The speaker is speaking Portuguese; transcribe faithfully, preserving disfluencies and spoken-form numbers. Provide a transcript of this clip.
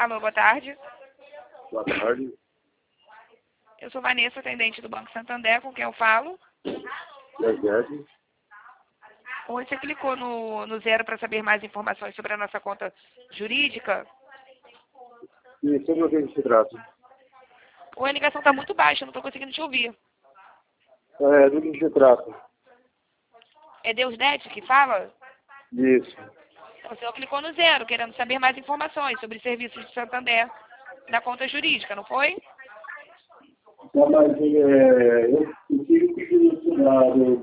Alô, boa tarde. Boa tarde. Eu sou Vanessa, atendente do Banco Santander, com quem eu falo. Verdade. Oi, você clicou no, no zero para saber mais informações sobre a nossa conta jurídica? E sobre o que se trata? Oi, a ligação está muito baixa, eu não estou conseguindo te ouvir. É, do que se trata? É Deusnet que fala? Isso. O senhor clicou no zero, querendo saber mais informações sobre serviços de Santander na conta jurídica, não foi? Não, mas é, eu, eu queria pedir